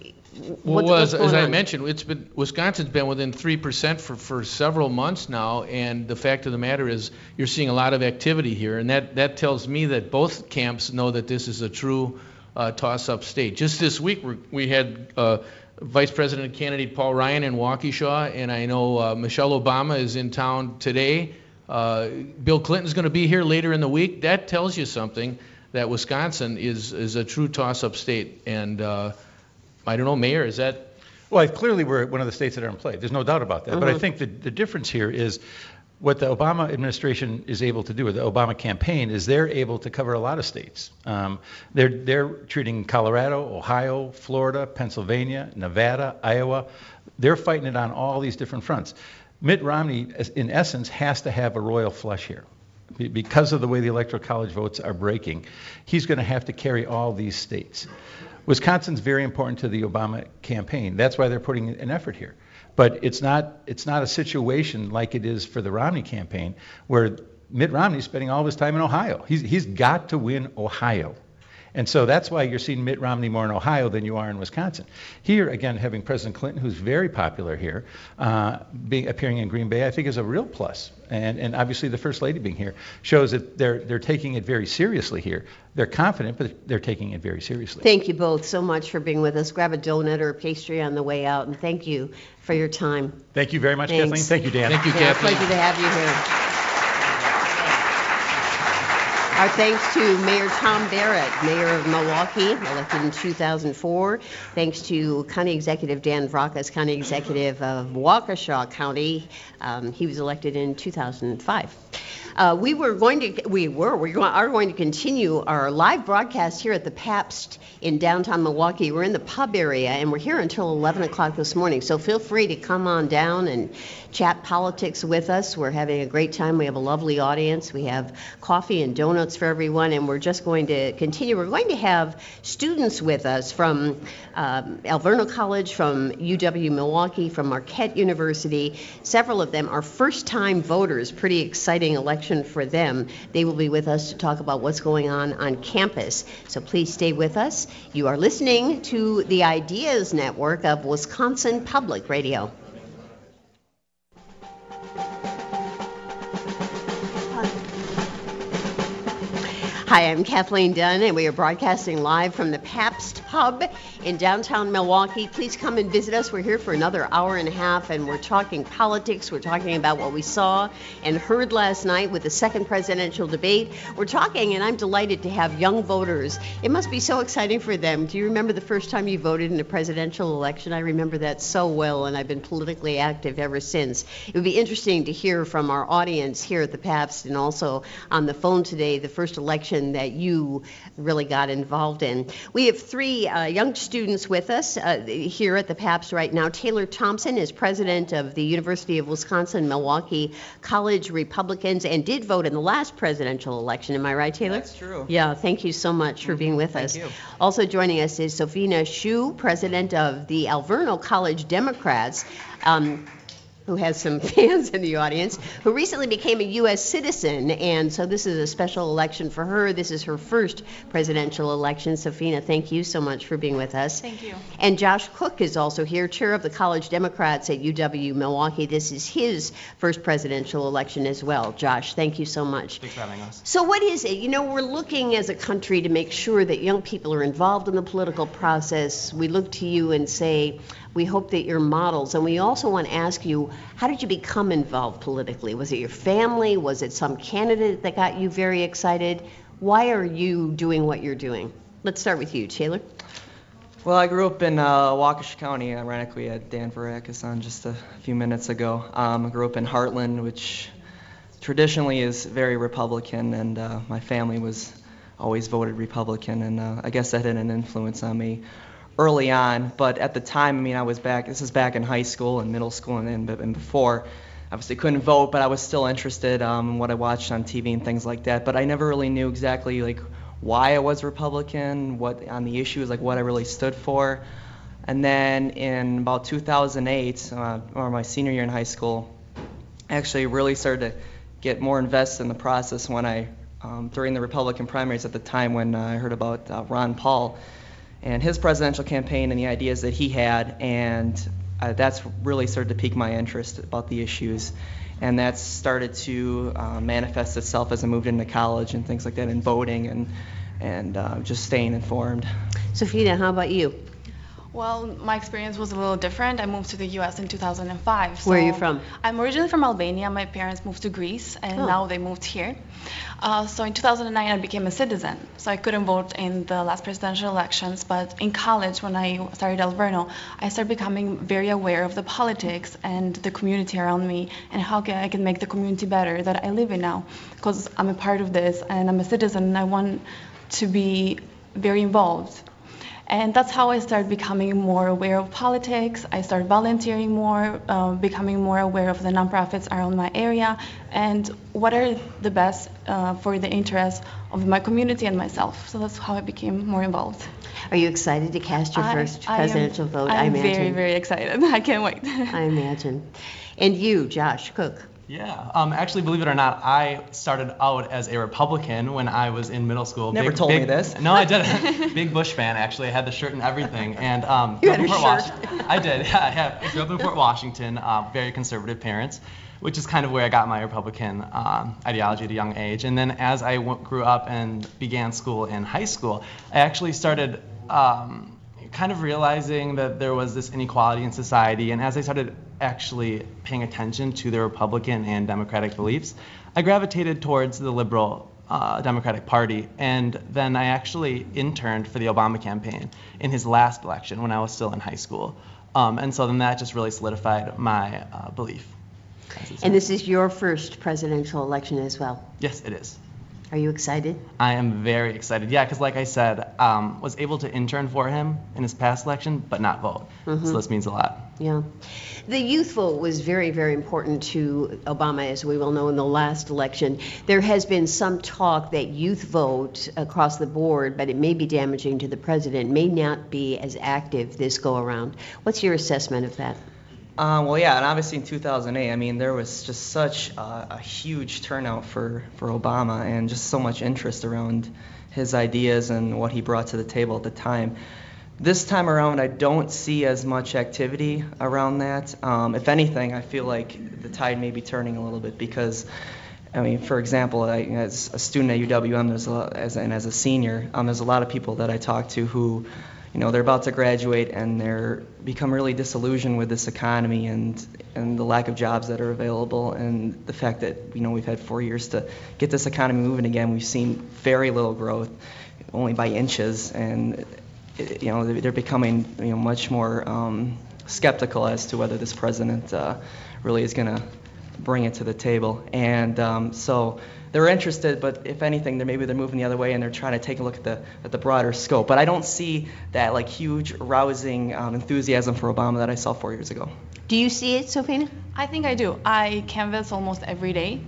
Speaker 1: What,
Speaker 3: well, as, as I
Speaker 1: on?
Speaker 3: mentioned, it's been Wisconsin's been within three percent for, for several months now, and the fact of the matter is you're seeing a lot of activity here, and that, that tells me that both camps know that this is a true uh, toss-up state. Just this week we're, we had uh, Vice President candidate Paul Ryan in Waukesha, and I know uh, Michelle Obama is in town today. Uh, Bill Clinton's going to be here later in the week. That tells you something, that Wisconsin is, is a true toss-up state, and uh, I don't know, Mayor, is that?
Speaker 2: Well, clearly we're one of the states that are in play. There's no doubt about that. Mm-hmm. But I think the, the difference here is what the Obama administration is able to do, or the Obama campaign, is they're able to cover a lot of states. Um, they're, they're treating Colorado, Ohio, Florida, Pennsylvania, Nevada, Iowa. They're fighting it on all these different fronts. Mitt Romney, in essence, has to have a royal flush here. Because of the way the Electoral College votes are breaking, he's going to have to carry all these states. Wisconsin's very important to the Obama campaign. That's why they're putting an effort here. But it's not it's not a situation like it is for the Romney campaign, where Mitt Romney's spending all of his time in Ohio. He's he's got to win Ohio. And so that's why you're seeing Mitt Romney more in Ohio than you are in Wisconsin. Here, again, having President Clinton, who's very popular here, uh, being appearing in Green Bay, I think is a real plus. And and obviously the First Lady being here shows that they're they're taking it very seriously here. They're confident, but they're taking it very seriously.
Speaker 1: Thank you both so much for being with us. Grab a donut or a pastry on the way out, and thank you for your time.
Speaker 2: Thank you very much,
Speaker 1: Thanks.
Speaker 2: Kathleen. Thank you, Dan.
Speaker 3: Thank you,
Speaker 1: Yeah,
Speaker 3: Kathleen.
Speaker 1: pleasure to have you here. Our thanks to Mayor Tom Barrett, Mayor of Milwaukee, elected in two thousand four. Thanks to County Executive Dan Vracas, County Executive of Waukesha County. Um, he was elected in two thousand five. Uh, we were going to, we were, we are going to continue our live broadcast here at the Pabst in downtown Milwaukee. We're in the pub area, and we're here until eleven o'clock this morning. So feel free to come on down and chat politics with us. We're having a great time. We have a lovely audience. We have coffee and donuts for everyone, and we're just going to continue. We're going to have students with us from um, Alverno College, from U W Milwaukee, from Marquette University. Several of them are first-time voters. Pretty exciting election for them. They will be with us to talk about what's going on on campus. So please stay with us. You are listening to the Ideas Network of Wisconsin Public Radio. Hi, I'm Kathleen Dunn, and we are broadcasting live from the Pabst Pub in downtown Milwaukee. Please come and visit us. We're here for another hour and a half, and we're talking politics. We're talking about what we saw and heard last night with the second presidential debate. We're talking, and I'm delighted to have young voters. It must be so exciting for them. Do you remember the first time you voted in a presidential election? I remember that so well, and I've been politically active ever since. It would be interesting to hear from our audience here at the Pabst and also on the phone today the first election that you really got involved in. We have three uh, young students with us uh, here at the Pabst right now. Taylor Thompson is president of the University of Wisconsin-Milwaukee College Republicans and did vote in the last presidential election. Am I right, Taylor?
Speaker 7: That's true.
Speaker 1: Yeah, thank you so much for being with
Speaker 7: Thank
Speaker 1: us.
Speaker 7: you.
Speaker 1: Also joining us is Sofina Shu, president of the Alverno College Democrats. Um, who has some fans in the audience, who recently became a U S citizen, and so this is a special election for her. This is her first presidential election. Sofina, thank you so much for being with us.
Speaker 8: Thank you.
Speaker 1: And Josh Cook is also here, chair of the College Democrats at U W Milwaukee. This is his first presidential election as well. Josh, thank you so much.
Speaker 7: Thanks for having us.
Speaker 1: So what is it? You know, we're looking as a country to make sure that young people are involved in the political process. We look to you and say, we hope that you're models. And we also want to ask you, how did you become involved politically? Was it your family? Was it some candidate that got you very excited? Why are you doing what you're doing? Let's start with you, Taylor.
Speaker 7: Well, I grew up in uh, Waukesha County. Ironically, I had Dan Varakis on just a few minutes ago. Um, I grew up in Heartland, which traditionally is very Republican, and uh, my family was always voted Republican, and uh, I guess that had an influence on me early on. But at the time, I mean, I was back, this is back in high school and middle school and, and, and before. Obviously couldn't vote, but I was still interested um, in what I watched on T V and things like that. But I never really knew exactly like why I was Republican, what on the issues, like what I really stood for. And then in about two thousand eight, uh, or my senior year in high school, I actually really started to get more invested in the process when I, um, during the Republican primaries at the time when uh, I heard about uh, Ron Paul and his presidential campaign and the ideas that he had, and uh, that's really started to pique my interest about the issues, and that's started to uh, manifest itself as I moved into college and things like that, and voting and and uh, just staying informed.
Speaker 1: Sofina, how about you?
Speaker 8: Well, my experience was a little different. I moved to the U S in two thousand five. So
Speaker 1: Where are you from?
Speaker 8: I'm originally from Albania. My parents moved to Greece, and
Speaker 1: Oh.
Speaker 8: now they moved here. Uh, so in two thousand nine, I became a citizen. So I couldn't vote in the last presidential elections, but in college, when I started Alverno, I started becoming very aware of the politics and the community around me, and how can I can make the community better that I live in now, because I'm a part of this, and I'm a citizen, and I want to be very involved. And that's how I started becoming more aware of politics. I started volunteering more, uh, becoming more aware of the nonprofits around my area, and what are the best uh, for the interests of my community and myself. So that's how I became more involved.
Speaker 1: Are you excited to cast your
Speaker 8: I-
Speaker 1: first
Speaker 8: I am-
Speaker 1: presidential vote?
Speaker 8: I'm
Speaker 1: I imagine.
Speaker 8: very, very excited. I can't wait.
Speaker 1: I imagine. And you, Josh Cook.
Speaker 9: Yeah, um, actually, believe it or not, I started out as a Republican when I was in middle school.
Speaker 7: Never
Speaker 9: Big-
Speaker 7: told me
Speaker 9: big-
Speaker 7: this.
Speaker 9: No, I didn't. Big Bush fan, actually. I had the shirt and everything. And um,
Speaker 1: You
Speaker 9: grew up
Speaker 1: had
Speaker 9: in
Speaker 1: a
Speaker 9: Fort
Speaker 1: shirt.
Speaker 9: Wash- I did. I, have, I grew up in Fort Washington. Uh, very conservative parents, which is kind of where I got my Republican um, ideology at a young age. And then as I w- grew up and began school in high school, I actually started. Um, kind of realizing that there was this inequality in society, and as I started actually paying attention to the Republican and Democratic beliefs, I gravitated towards the liberal uh, Democratic Party, and then I actually interned for the Obama campaign in his last election when I was still in high school, um, and so then that just really solidified my uh, belief.
Speaker 1: And this is your first presidential election as well.
Speaker 9: Yes, it is.
Speaker 1: Are you excited?
Speaker 9: I am very excited. Yeah, because like I said, um, was able to intern for him in his past election, but not vote.
Speaker 1: Mhm.
Speaker 9: So this means a lot.
Speaker 1: Yeah. The youth vote was very, very important to Obama, as we well know, in the last election. There has been some talk that youth vote across the board, but it may be damaging to the president, may not be as active this go around. What's your assessment of that?
Speaker 7: Um, well, yeah, and obviously in two thousand eight, I mean, there was just such uh, a huge turnout for, for Obama, and just so much interest around his ideas and what he brought to the table at the time. This time around, I don't see as much activity around that. Um, if anything, I feel like the tide may be turning a little bit, because I mean, for example, I, as a student at U W M, there's a lot, as, and as a senior, um, there's a lot of people that I talk to who, you know, they're about to graduate and they're become really disillusioned with this economy and and the lack of jobs that are available and the fact that, you know, we've had four years to get this economy moving again. We've seen very little growth, only by inches, and you know, they're becoming, you know, much more um, skeptical as to whether this president uh, really is going to bring it to the table. And um, so they're interested, but if anything, they're maybe they're moving the other way and they're trying to take a look at the at the broader scope. But I don't see that like huge rousing um, enthusiasm for Obama that I saw four years ago.
Speaker 1: Do you see it, Sofina?
Speaker 8: I think I do. I canvass almost every day,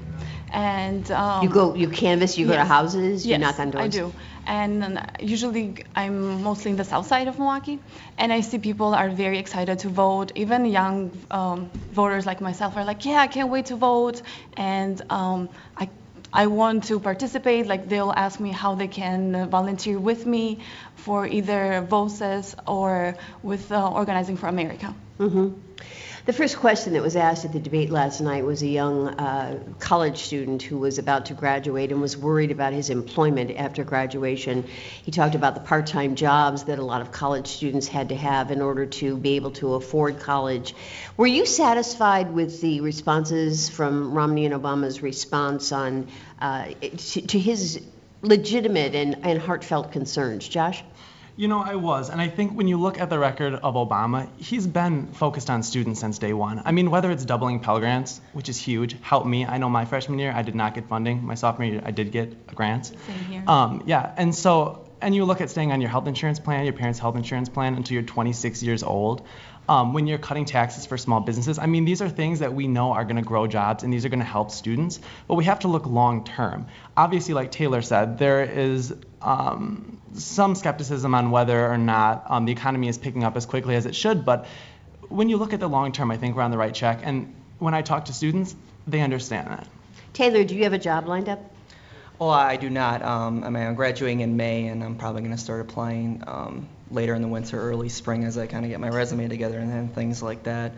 Speaker 8: and um,
Speaker 1: You go, you canvass, you go to
Speaker 8: yes.
Speaker 1: houses, you
Speaker 8: Yes,
Speaker 1: knock on doors?
Speaker 8: I do. And usually I'm mostly in the south side of Milwaukee, and I see people are very excited to vote. Even young um, voters like myself are like, yeah, I can't wait to vote, and um, I I want to participate. Like, they'll ask me how they can volunteer with me for either VOCES or with uh, Organizing for America.
Speaker 1: Mm-hmm. The first question that was asked at the debate last night was a young uh, college student who was about to graduate and was worried about his employment after graduation. He talked about the part-time jobs that a lot of college students had to have in order to be able to afford college. Were you satisfied with the responses from Romney and Obama's response on uh, to, to his legitimate and, and heartfelt concerns? Josh?
Speaker 9: You know, I was, and I think when you look at the record of Obama, he's been focused on students since day one. I mean, whether it's doubling Pell Grants, which is huge, helped me. I know my freshman year, I did not get funding. My sophomore year, I did get grants.
Speaker 8: Same here.
Speaker 9: Um, yeah, and so, and you look at staying on your health insurance plan, your parents' health insurance plan until you're twenty-six years old. Um, when you're cutting taxes for small businesses, I mean, these are things that we know are going to grow jobs, and these are going to help students, but we have to look long term. Obviously, like Taylor said, there is um, some skepticism on whether or not um, the economy is picking up as quickly as it should, but when you look at the long term, I think we're on the right track, and when I talk to students, they understand that.
Speaker 1: Taylor, do you have a job lined up?
Speaker 7: Well, I do not. Um, I mean, I'm graduating in May, and I'm probably going to start applying um, later in the winter, early spring, as I kind of get my resume together and then things like that.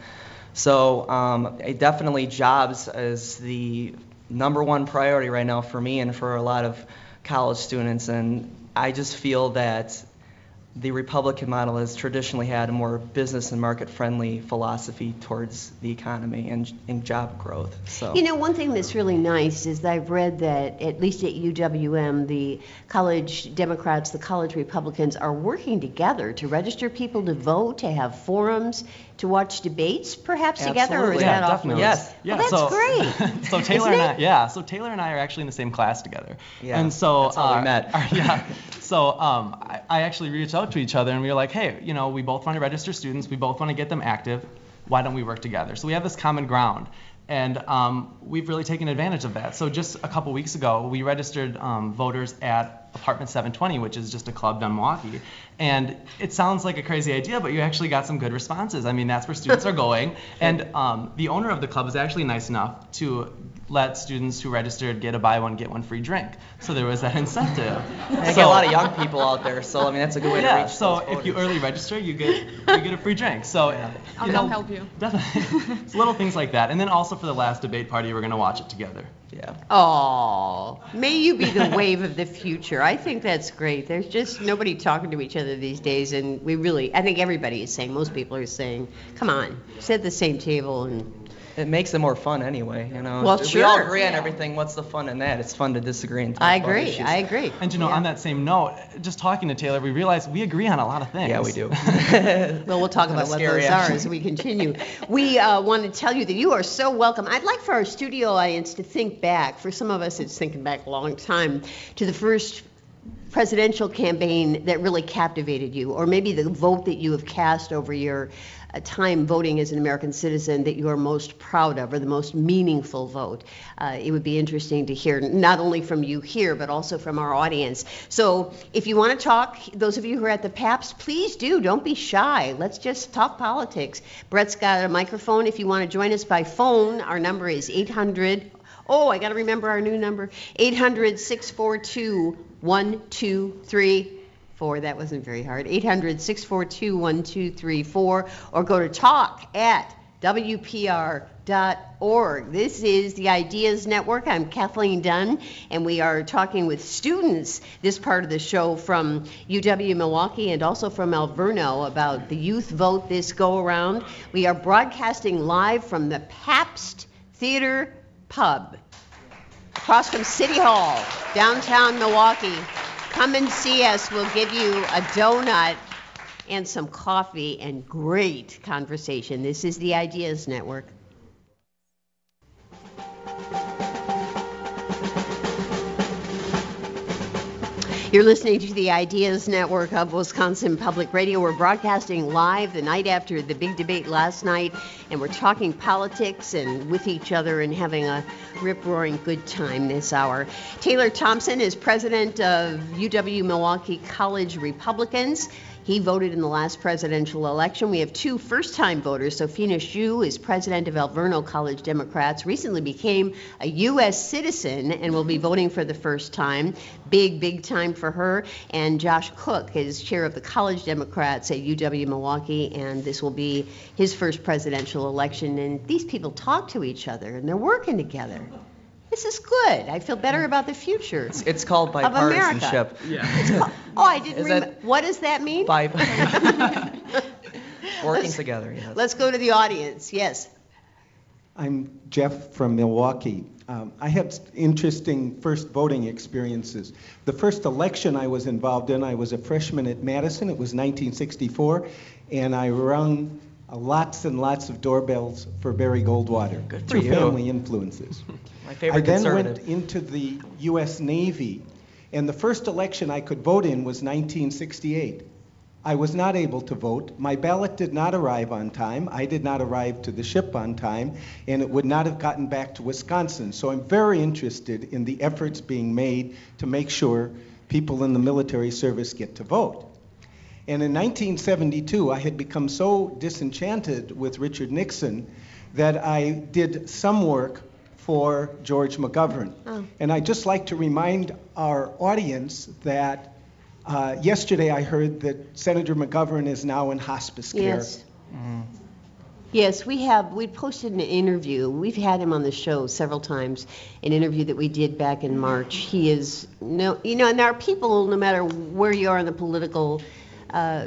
Speaker 7: So um, I definitely jobs is the number one priority right now for me and for a lot of college students. And I just feel that the Republican model has traditionally had a more business and market-friendly philosophy towards the economy and, and job growth. So,
Speaker 1: you know, one thing that's really nice is that I've read that, at least at U W M, the college Democrats, the college Republicans are working together to register people to vote, to have forums, to watch debates, perhaps together, or is
Speaker 9: yeah,
Speaker 1: that off
Speaker 9: definitely.
Speaker 1: limits?
Speaker 7: Yes.
Speaker 9: Yeah,
Speaker 1: well, that's
Speaker 9: so,
Speaker 1: great.
Speaker 9: so Taylor
Speaker 1: Isn't
Speaker 9: and I,
Speaker 1: it?
Speaker 9: yeah, so Taylor and I are actually in the same class together.
Speaker 7: Yeah,
Speaker 9: and so
Speaker 7: that's how we
Speaker 9: uh,
Speaker 7: met.
Speaker 9: our- yeah. So um, I, I actually reached out to each other and we were like, hey, you know, we both want to register students, we both want to get them active. Why don't we work together? So we have this common ground. And um, we've really taken advantage of that. So just a couple weeks ago, we registered um, voters at Apartment seven twenty, which is just a club down Milwaukee. And it sounds like a crazy idea, but you actually got some good responses. I mean, that's where students are going. And um, the owner of the club is actually nice enough to let students who registered get a buy one, get one free drink. So there was that incentive.
Speaker 7: I
Speaker 9: so,
Speaker 7: get a lot of young people out there, so I mean that's a good way to
Speaker 9: yeah,
Speaker 7: reach
Speaker 9: so
Speaker 7: those
Speaker 9: if you
Speaker 7: voters.
Speaker 9: early register, you get you get a free drink. So
Speaker 7: Yeah.
Speaker 8: I'll
Speaker 9: you
Speaker 8: come
Speaker 9: know,
Speaker 8: help you.
Speaker 9: Definitely. It's little things like that. And then also for the last debate party, we're going to watch it together.
Speaker 7: Yeah.
Speaker 1: Oh, may you be the wave of the future. I think that's great. There's just nobody talking to each other these days, and we really, I think everybody is saying, most people are saying, come on, sit at the same table and...
Speaker 7: It makes it more fun anyway, you know.
Speaker 1: Well,
Speaker 7: if we all
Speaker 1: sure.
Speaker 7: agree on everything, what's the fun in that? It's fun to disagree and talk
Speaker 1: I
Speaker 7: about
Speaker 1: agree,
Speaker 7: issues.
Speaker 1: I agree.
Speaker 9: And you know,
Speaker 1: Yeah.
Speaker 9: on that same note, just talking to Taylor, we realized we agree on a lot of things.
Speaker 7: Yeah, we do.
Speaker 1: Well, we'll talk
Speaker 7: Kinda
Speaker 1: about what
Speaker 7: scary,
Speaker 1: those
Speaker 7: actually.
Speaker 1: are as we continue. We uh, want to tell you that you are so welcome. I'd like for our studio audience to think back, for some of us it's thinking back a long time, to the first presidential campaign that really captivated you, or maybe the vote that you have cast over your uh, time voting as an American citizen that you are most proud of, or the most meaningful vote. Uh, it would be interesting to hear not only from you here, but also from our audience. So if you want to talk, those of you who are at the PAPS, please do. Don't be shy. Let's just talk politics. Brett's got a microphone. If you want to join us by phone, our number is eight hundred. Oh, I got to remember our new number. eight hundred, six four two, one two three four. That wasn't very hard. eight hundred, six four two, one two three four. Or go to talk at W P R dot org. This is the Ideas Network. I'm Kathleen Dunn, and we are talking with students this part of the show from U W-Milwaukee and also from Alverno about the youth vote this go-around. We are broadcasting live from the Pabst Theater Pub across from City Hall, downtown Milwaukee. Come and see us. We'll give you a donut and some coffee and great conversation. This is the Ideas Network. You're listening to the Ideas Network of Wisconsin Public Radio. We're broadcasting live the night after the big debate last night, and we're talking politics and with each other and having a rip-roaring good time this hour. Taylor Thompson is president of U W-Milwaukee College Republicans. He voted in the last presidential election. We have two first-time voters. Sophina Shu is president of Alverno College Democrats, recently became a U S citizen and will be voting for the first time. Big, big time for her. And Josh Cook is chair of the College Democrats at U W-Milwaukee, and this will be his first presidential election. And these people talk to each other, and they're working together. This is good. I feel better about the future.
Speaker 7: It's, it's called
Speaker 1: of America.
Speaker 7: bipartisanship.
Speaker 9: Yeah.
Speaker 1: It's called, oh, I didn't
Speaker 7: Is
Speaker 1: remember.
Speaker 7: that-
Speaker 1: What does that mean?
Speaker 7: Bi- Working
Speaker 1: Let's-
Speaker 7: together, yes.
Speaker 1: Let's go to the audience. Yes.
Speaker 10: I'm Jeff from Milwaukee. Um, I had interesting first voting experiences. The first election I was involved in, I was a freshman at Madison. It was nineteen sixty-four, and I rung uh, lots and lots of doorbells for Barry Goldwater.
Speaker 7: Good for
Speaker 10: Two
Speaker 7: you.
Speaker 10: family influences.
Speaker 7: My
Speaker 10: I
Speaker 7: favorite
Speaker 10: then
Speaker 7: conservative.
Speaker 10: went into the U S Navy, and the first election I could vote in was nineteen sixty-eight. I was not able to vote. My ballot did not arrive on time. I did not arrive to the ship on time, and it would not have gotten back to Wisconsin. So I'm very interested in the efforts being made to make sure people in the military service get to vote. And in nineteen seventy-two, I had become so disenchanted with Richard Nixon that I did some work for George McGovern.
Speaker 1: Oh.
Speaker 10: And I'd just like to remind our audience that uh, yesterday I heard that Senator McGovern is now in hospice care.
Speaker 1: Yes. Yes, we have. We posted an interview. We've had him on the show several times. An interview that we did back in March. He is no, you know, and there are people, no matter where you are in the political uh,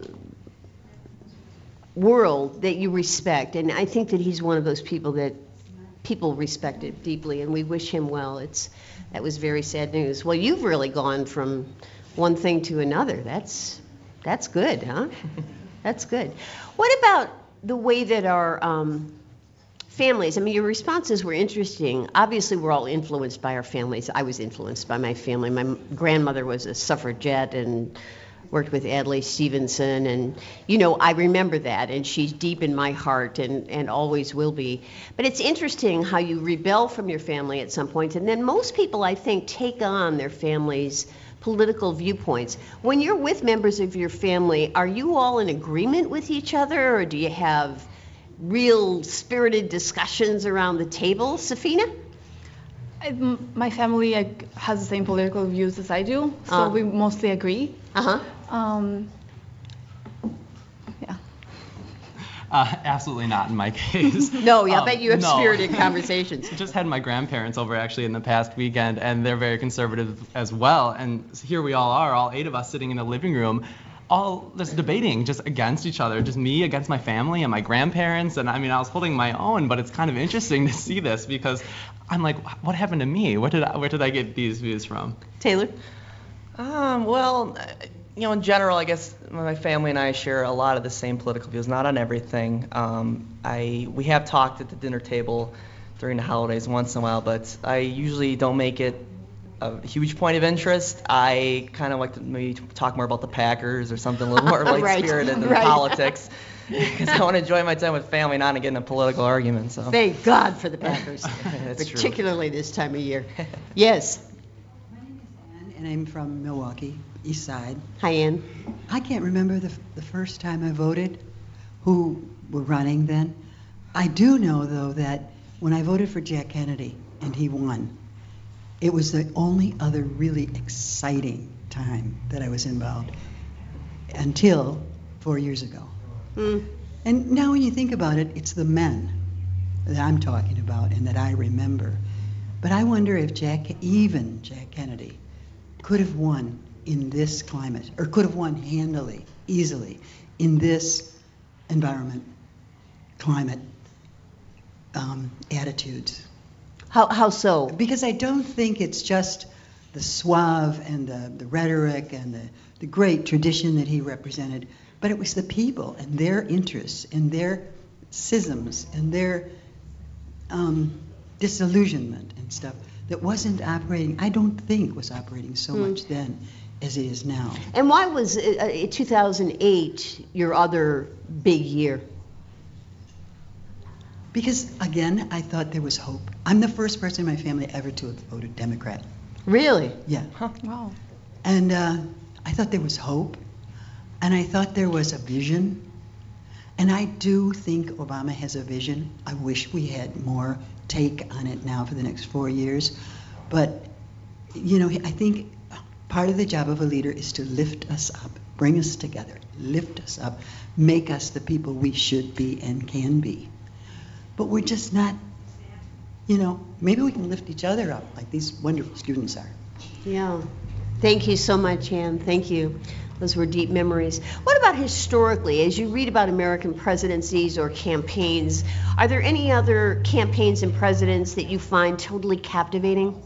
Speaker 1: world, that you respect. And I think that he's one of those people that people respected deeply, and we wish him well. It's that was very sad news. Well, you've really gone from one thing to another. That's that's good, huh? That's good. What about the way that our um, families, I mean, your responses were interesting. Obviously, we're all influenced by our families. I was influenced by my family. My grandmother was a suffragette and worked with Adlai Stevenson, and, you know, I remember that, and she's deep in my heart and, and always will be. But it's interesting how you rebel from your family at some point, and then most people, I think, take on their family's political viewpoints. When you're with members of your family, are you all in agreement with each other, or do you have real spirited discussions around the table? Safina?
Speaker 8: I- m- My family like, has the same political views as I do, so
Speaker 1: Uh.
Speaker 8: we mostly agree.
Speaker 1: Uh-huh.
Speaker 8: Um, yeah.
Speaker 9: Uh, absolutely not in my case.
Speaker 1: No, yeah, I
Speaker 9: Um,
Speaker 1: bet you have
Speaker 9: no.
Speaker 1: spirited conversations.
Speaker 9: Just had my grandparents over actually in the past weekend, and they're very conservative as well. And here we all are, all eight of us sitting in the living room, all just debating just against each other, just me against my family and my grandparents. And I mean, I was holding my own, but it's kind of interesting to see this because I'm like, what happened to me? Where did I, where did I get these views from?
Speaker 1: Taylor?
Speaker 7: Um, well, uh, you know, in general, I guess my family and I share a lot of the same political views, not on everything. Um, I we have talked at the dinner table during the holidays once in a while, but I usually don't make it a huge point of interest. I kind of like to maybe talk more about the Packers or something a little more
Speaker 1: Right,
Speaker 7: light-spirited than
Speaker 1: right.
Speaker 7: politics, because I want to enjoy my time with family, not to get in a political argument. So.
Speaker 1: Thank God for the Packers,
Speaker 7: That's true.
Speaker 1: particularly this time of year. Yes.
Speaker 11: And I'm from Milwaukee, East Side.
Speaker 1: Hi, Ann.
Speaker 11: I can't remember the, the first time I voted, who were running then. I do know, though, that when I voted for Jack Kennedy and he won, it was the only other really exciting time that I was involved until four years ago.
Speaker 1: Mm.
Speaker 11: And now when you think about it, it's the men that I'm talking about and that I remember. But I wonder if Jack, even Jack Kennedy, could have won in this climate, or could have won handily, easily, in this environment, climate, um, attitudes.
Speaker 1: How, how so?
Speaker 11: Because I don't think it's just the suave and the, the rhetoric and the, the great tradition that he represented, but it was the people and their interests and their schisms and their um, disillusionment and stuff that wasn't operating, I don't think was operating so
Speaker 1: Hmm.
Speaker 11: much then as it is now.
Speaker 1: And why was uh, two thousand eight your other big year?
Speaker 11: Because, again, I thought there was hope. I'm the first person in my family ever to have voted Democrat.
Speaker 1: Really?
Speaker 11: Yeah.
Speaker 8: Huh. Wow.
Speaker 11: And uh, I thought there was hope, and I thought there was a vision. And I do think Obama has a vision. I wish we had more take on it now for the next four years. But, you know, I think part of the job of a leader is to lift us up, bring us together, lift us up, make us the people we should be and can be. But we're just not, you know, maybe we can lift each other up like these wonderful students are.
Speaker 1: Yeah. Thank you so much, Ann. Thank you. Those were deep memories. What about historically, as you read about American presidencies or campaigns, are there any other campaigns and presidents that you find totally captivating?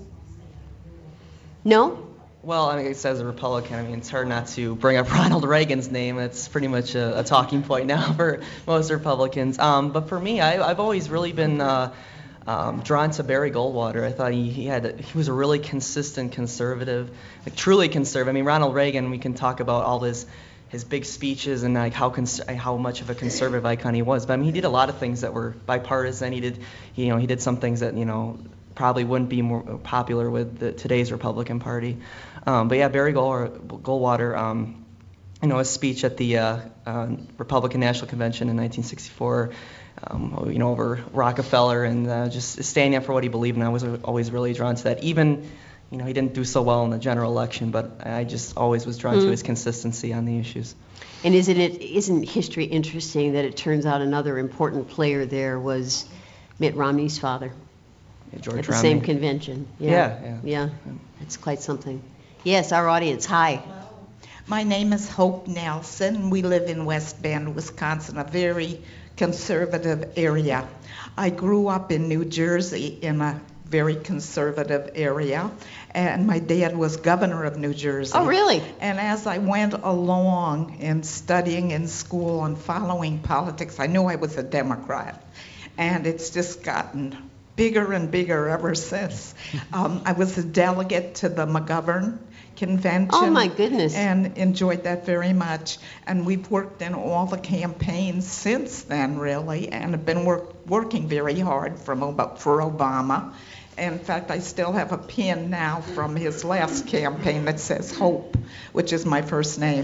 Speaker 1: No?
Speaker 7: Well, I mean, it says a Republican. I mean, it's hard not to bring up Ronald Reagan's name. That's pretty much a, a talking point now for most Republicans. Um, but for me, I, I've always really been uh, um, drawn to Barry Goldwater. I thought he, he had he was a really consistent conservative, like truly conservative. I mean, Ronald Reagan, we can talk about all his his big speeches and like how cons- how much of a conservative icon he was. But I mean, he did a lot of things that were bipartisan. He did, you know, he did some things that, you know, probably wouldn't be more popular with the, today's Republican Party. Um, but yeah, Barry Goldwater, um, you know, his speech at the uh, uh, Republican National Convention in nineteen sixty-four, um, you know, over Rockefeller and uh, just standing up for what he believed in. I was always really drawn to that. Even, you know, he didn't do so well in the general election, but I just always was drawn
Speaker 1: Mm.
Speaker 7: to his consistency on the issues.
Speaker 1: And isn't it isn't history interesting that it turns out another important player there was Mitt Romney's father
Speaker 7: Yeah, George
Speaker 1: at the
Speaker 7: Romney.
Speaker 1: same convention?
Speaker 7: Yeah, yeah.
Speaker 1: Yeah, it's quite something. Yes, our audience. Hi.
Speaker 12: My name is Hope Nelson. We live in West Bend, Wisconsin, a very conservative area. I grew up in New Jersey in a very conservative area, and my dad was governor of New Jersey.
Speaker 1: Oh, really?
Speaker 12: And as I went along in studying in school and following politics, I knew I was a Democrat, and it's just gotten bigger and bigger ever since. Um, I was a delegate to the McGovern convention.
Speaker 1: Oh, my goodness.
Speaker 12: And enjoyed that very much. And we've worked in all the campaigns since then, really, and have been work, working very hard from Ob- for Obama. In fact, I still have a pin now from his last campaign that says Hope, which is my first name.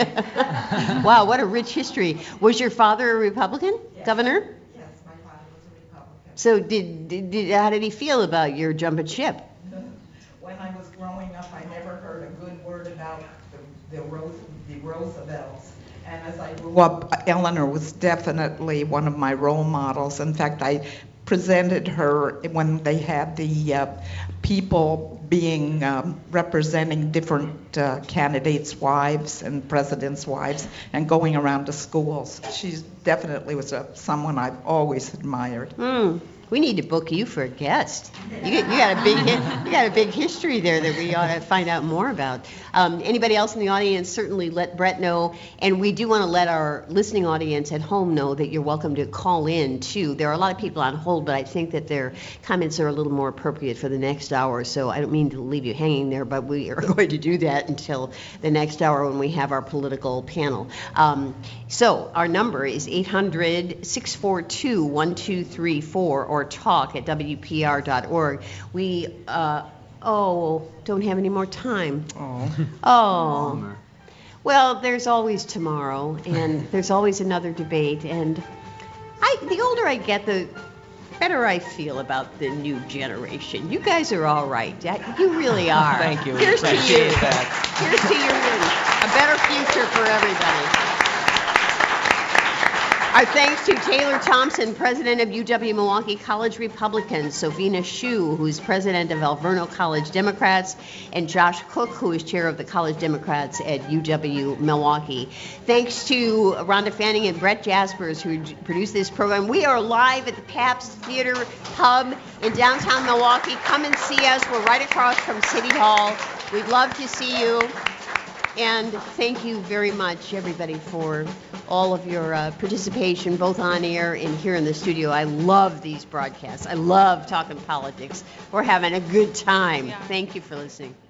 Speaker 1: Yeah. Wow, what a rich history. Was your father a Republican,
Speaker 12: Yes.
Speaker 1: governor?
Speaker 12: Yes, my father was a Republican.
Speaker 1: So did, did, did how did he feel about your jumping ship?
Speaker 12: When I was growing up, I never heard a good word about the, the, Rose, the Roosevelts. And as I grew up, Eleanor was definitely one of my role models. In fact, I presented her when they had the uh, people being um, representing different uh, candidates' wives and presidents' wives and going around to schools. She definitely was a, someone I've always admired.
Speaker 1: Hmm. We need to book you for a guest. You, you got a big hi- you got a big history there that we ought to find out more about. Um, anybody else in the audience? Certainly let Brett know, and we do want to let our listening audience at home know that you're welcome to call in too. There are a lot of people on hold, but I think that their comments are a little more appropriate for the next hour. So I don't mean to leave you hanging there, but we are going to do that until the next hour when we have our political panel. Um, so our number is eight hundred, six four two, one two three four or talk at W P R dot org. We, uh, oh, don't have any more time.
Speaker 7: Oh.
Speaker 1: Oh. Well, there's always tomorrow, and there's always another debate, and I, the older I get, the better I feel about the new generation. You guys are all right. You really are.
Speaker 7: Thank you.
Speaker 1: Here's to you.
Speaker 7: Appreciate that.
Speaker 1: Here's to your a better future for everybody. Our thanks to Taylor Thompson, president of U W-Milwaukee College Republicans, Sofina Shu, who's president of Alverno College Democrats, and Josh Cook, who is chair of the College Democrats at U W-Milwaukee. Thanks to Rhonda Fanning and Brett Jaspers, who produced this program. We are live at the Pabst Theater Pub in downtown Milwaukee. Come and see us. We're right across from City Hall. We'd love to see you. And thank you very much, everybody, for all of your uh, participation, both on air and here in the studio. I love these broadcasts. I love talking politics. We're having a good time. Thank you for listening.